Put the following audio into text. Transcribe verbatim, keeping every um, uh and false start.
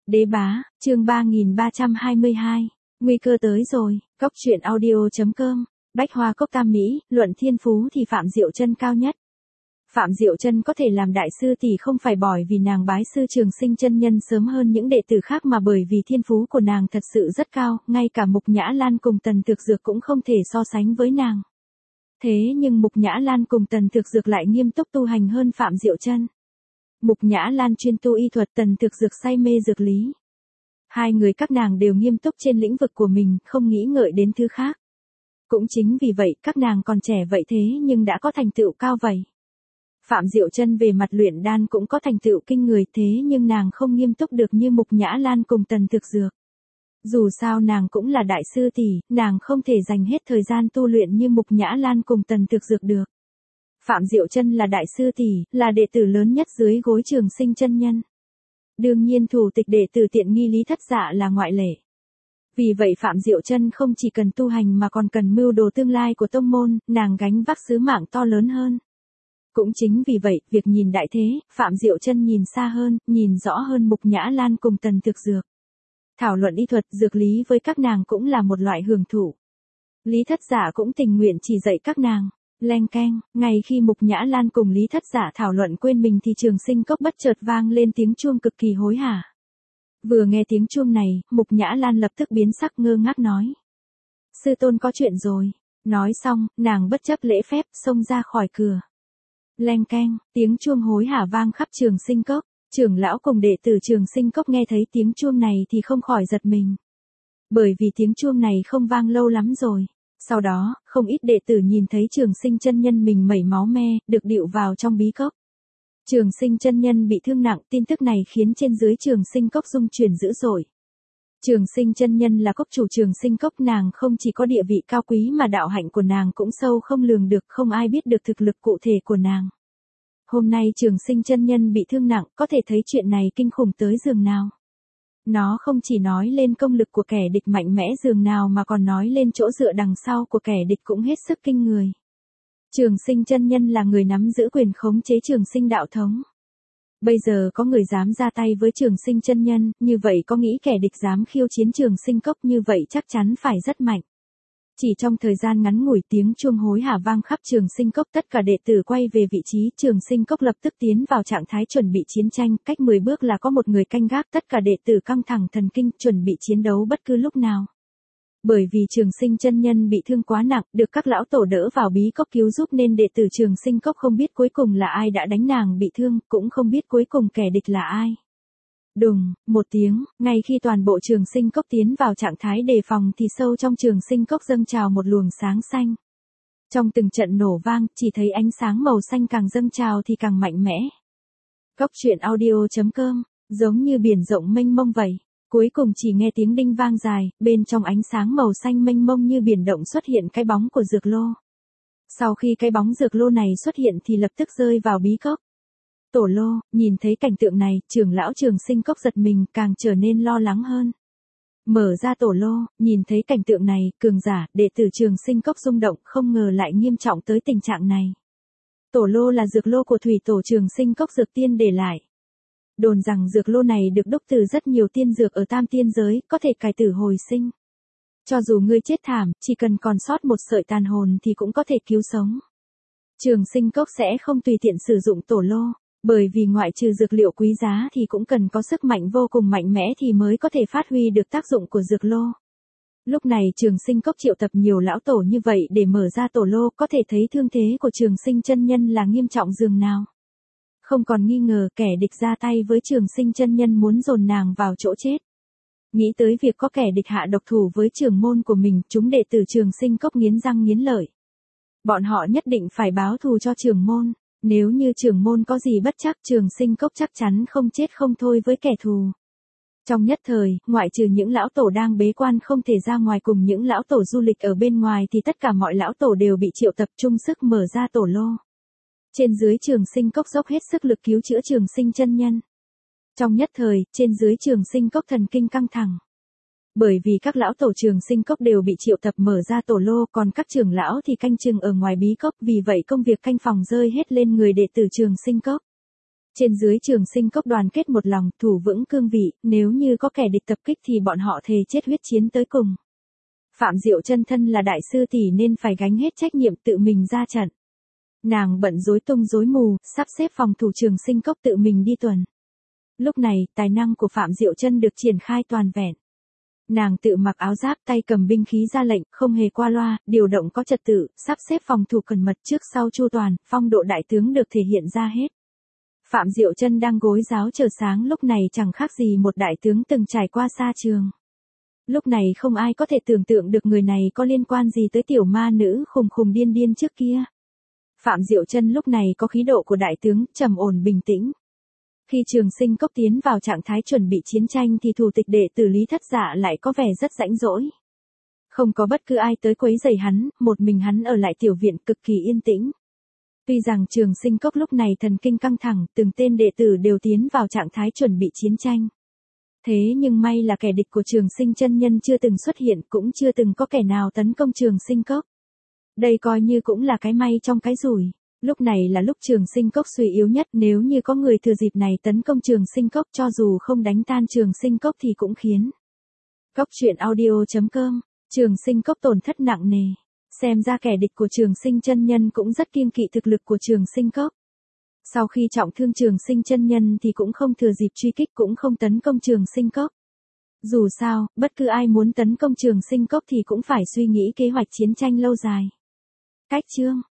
Đế bá, chương ba nghìn ba trăm hai mươi hai. Nguy cơ tới rồi. Cốc truyện audio chấm com. Bách Hoa Cốc Tam Mỹ, luận thiên phú thì Phạm Diệu Chân cao nhất. Phạm Diệu Chân có thể làm đại sư tỷ không phải bởi vì nàng bái sư Trường Sinh chân nhân sớm hơn những đệ tử khác mà bởi vì thiên phú của nàng thật sự rất cao, ngay cả Mục Nhã Lan cùng Tần Thực Dược cũng không thể so sánh với nàng. Thế nhưng Mục Nhã Lan cùng Tần Thực Dược lại nghiêm túc tu hành hơn Phạm Diệu Chân. Mục Nhã Lan chuyên tu y thuật, Tần Thực Dược say mê dược lý. Hai người các nàng đều nghiêm túc trên lĩnh vực của mình, không nghĩ ngợi đến thứ khác. Cũng chính vì vậy, các nàng còn trẻ vậy thế nhưng đã có thành tựu cao vậy. Phạm Diệu Chân về mặt luyện đan cũng có thành tựu kinh người thế nhưng nàng không nghiêm túc được như Mục Nhã Lan cùng Tần Thực Dược. Dù sao nàng cũng là đại sư tỷ, nàng không thể dành hết thời gian tu luyện như Mục Nhã Lan cùng Tần Thực Dược được. Phạm Diệu Chân là đại sư tỷ, là đệ tử lớn nhất dưới gối Trường Sinh chân nhân. Đương nhiên thủ tịch đệ tử tiện nghi Lý Thất Dạ là ngoại lệ. Vì vậy Phạm Diệu Chân không chỉ cần tu hành mà còn cần mưu đồ tương lai của tông môn, nàng gánh vác sứ mạng to lớn hơn. Cũng chính vì vậy, việc nhìn đại thế, Phạm Diệu Chân nhìn xa hơn, nhìn rõ hơn Mục Nhã Lan cùng Tần Thực Dược. Thảo luận y thuật, dược lý với các nàng cũng là một loại hưởng thụ. Lý Thất Dạ cũng tình nguyện chỉ dạy các nàng. Leng keng, ngay khi Mục Nhã Lan cùng Lý Thất Dạ thảo luận quên mình thì Trường Sinh Cốc bất chợt vang lên tiếng chuông cực kỳ hối hả. Vừa nghe tiếng chuông này, Mục Nhã Lan lập tức biến sắc ngơ ngác nói. Sư tôn có chuyện rồi. Nói xong, nàng bất chấp lễ phép, xông ra khỏi cửa. Leng keng, tiếng chuông hối hả vang khắp Trường Sinh Cốc. Trưởng lão cùng đệ tử Trường Sinh Cốc nghe thấy tiếng chuông này thì không khỏi giật mình. Bởi vì tiếng chuông này không vang lâu lắm rồi. Sau đó, không ít đệ tử nhìn thấy Trường Sinh chân nhân mình mẩy máu me, được điệu vào trong bí cốc. Trường Sinh chân nhân bị thương nặng, tin tức này khiến trên dưới Trường Sinh Cốc rung chuyển dữ dội. Trường Sinh chân nhân là cốc chủ Trường Sinh Cốc, nàng không chỉ có địa vị cao quý mà đạo hạnh của nàng cũng sâu không lường được, không ai biết được thực lực cụ thể của nàng. Hôm nay Trường Sinh chân nhân bị thương nặng, có thể thấy chuyện này kinh khủng tới giường nào. Nó không chỉ nói lên công lực của kẻ địch mạnh mẽ dường nào mà còn nói lên chỗ dựa đằng sau của kẻ địch cũng hết sức kinh người. Trường Sinh chân nhân là người nắm giữ quyền khống chế Trường Sinh đạo thống. Bây giờ có người dám ra tay với Trường Sinh chân nhân, như vậy có nghĩ kẻ địch dám khiêu chiến Trường Sinh Cốc như vậy chắc chắn phải rất mạnh. Chỉ trong thời gian ngắn ngủi tiếng chuông hối hả vang khắp Trường Sinh Cốc, tất cả đệ tử quay về vị trí, Trường Sinh Cốc lập tức tiến vào trạng thái chuẩn bị chiến tranh, cách mười bước là có một người canh gác, tất cả đệ tử căng thẳng thần kinh, chuẩn bị chiến đấu bất cứ lúc nào. Bởi vì Trường Sinh chân nhân bị thương quá nặng, được các lão tổ đỡ vào bí cốc cứu giúp nên đệ tử Trường Sinh Cốc không biết cuối cùng là ai đã đánh nàng bị thương, cũng không biết cuối cùng kẻ địch là ai. Đùng, một tiếng, ngay khi toàn bộ Trường Sinh Cốc tiến vào trạng thái đề phòng thì sâu trong Trường Sinh Cốc dâng trào một luồng sáng xanh. Trong từng trận nổ vang, chỉ thấy ánh sáng màu xanh càng dâng trào thì càng mạnh mẽ. Cốc truyện audio chấm com, giống như biển rộng mênh mông vậy. Cuối cùng chỉ nghe tiếng đinh vang dài, bên trong ánh sáng màu xanh mênh mông như biển động xuất hiện cái bóng của dược lô. Sau khi cái bóng dược lô này xuất hiện thì lập tức rơi vào bí cốc. Tổ lô, nhìn thấy cảnh tượng này, trưởng lão Trường Sinh Cốc giật mình, càng trở nên lo lắng hơn. Mở ra tổ lô, nhìn thấy cảnh tượng này, cường giả, đệ tử Trường Sinh Cốc rung động, không ngờ lại nghiêm trọng tới tình trạng này. Tổ lô là dược lô của thủy tổ Trường Sinh Cốc dược tiên để lại. Đồn rằng dược lô này được đúc từ rất nhiều tiên dược ở tam tiên giới, có thể cải tử hồi sinh. Cho dù ngươi chết thảm, chỉ cần còn sót một sợi tàn hồn thì cũng có thể cứu sống. Trường Sinh Cốc sẽ không tùy tiện sử dụng tổ lô. Bởi vì ngoại trừ dược liệu quý giá thì cũng cần có sức mạnh vô cùng mạnh mẽ thì mới có thể phát huy được tác dụng của dược lô. Lúc này Trường Sinh Cốc triệu tập nhiều lão tổ như vậy để mở ra tổ lô, có thể thấy thương thế của Trường Sinh chân nhân là nghiêm trọng dường nào. Không còn nghi ngờ kẻ địch ra tay với Trường Sinh chân nhân muốn dồn nàng vào chỗ chết. Nghĩ tới việc có kẻ địch hạ độc thủ với trưởng môn của mình, chúng đệ tử Trường Sinh Cốc nghiến răng nghiến lợi. Bọn họ nhất định phải báo thù cho trưởng môn. Nếu như trưởng môn có gì bất trắc, Trường Sinh Cốc chắc chắn không chết không thôi với kẻ thù. Trong nhất thời, ngoại trừ những lão tổ đang bế quan không thể ra ngoài cùng những lão tổ du lịch ở bên ngoài thì tất cả mọi lão tổ đều bị triệu tập chung sức mở ra tổ lô. Trên dưới Trường Sinh Cốc dốc hết sức lực cứu chữa Trường Sinh chân nhân. Trong nhất thời, trên dưới Trường Sinh Cốc thần kinh căng thẳng. Bởi vì các lão tổ Trường Sinh Cốc đều bị triệu tập mở ra tổ lô, còn các trưởng lão thì canh chừng ở ngoài bí cốc, vì vậy công việc canh phòng rơi hết lên người đệ tử Trường Sinh Cốc. Trên dưới Trường Sinh Cốc đoàn kết một lòng, thủ vững cương vị, nếu như có kẻ địch tập kích thì bọn họ thề chết huyết chiến tới cùng. Phạm Diệu Chân thân là đại sư tỷ nên phải gánh hết trách nhiệm tự mình ra trận. Nàng bận rối tung rối mù, sắp xếp phòng thủ Trường Sinh Cốc tự mình đi tuần. Lúc này, tài năng của Phạm Diệu Chân được triển khai toàn vẹn. Nàng tự mặc áo giáp, tay cầm binh khí ra lệnh, không hề qua loa, điều động có trật tự, sắp xếp phòng thủ cẩn mật trước sau chu toàn, phong độ đại tướng được thể hiện ra hết. Phạm Diệu Chân đang gối giáo chờ sáng lúc này chẳng khác gì một đại tướng từng trải qua xa trường. Lúc này không ai có thể tưởng tượng được người này có liên quan gì tới tiểu ma nữ khùng khùng điên điên trước kia. Phạm Diệu Chân lúc này có khí độ của đại tướng, trầm ổn bình tĩnh. Khi Trường Sinh Cốc tiến vào trạng thái chuẩn bị chiến tranh thì thủ tịch đệ tử Lý Thất Dạ lại có vẻ rất rãnh rỗi. Không có bất cứ ai tới quấy rầy hắn, một mình hắn ở lại tiểu viện cực kỳ yên tĩnh. Tuy rằng Trường Sinh Cốc lúc này thần kinh căng thẳng, từng tên đệ tử đều tiến vào trạng thái chuẩn bị chiến tranh. Thế nhưng may là kẻ địch của Trường Sinh chân nhân chưa từng xuất hiện, cũng chưa từng có kẻ nào tấn công Trường Sinh Cốc. Đây coi như cũng là cái may trong cái rủi. Lúc này là lúc Trường Sinh Cốc suy yếu nhất, nếu như có người thừa dịp này tấn công Trường Sinh Cốc cho dù không đánh tan Trường Sinh Cốc thì cũng khiến. Cốc truyện audio chấm com, Trường Sinh Cốc tổn thất nặng nề. Xem ra kẻ địch của Trường Sinh chân nhân cũng rất kiêng kỵ thực lực của Trường Sinh Cốc. Sau khi trọng thương Trường Sinh chân nhân thì cũng không thừa dịp truy kích, cũng không tấn công Trường Sinh Cốc. Dù sao, bất cứ ai muốn tấn công Trường Sinh Cốc thì cũng phải suy nghĩ kế hoạch chiến tranh lâu dài. Cách chương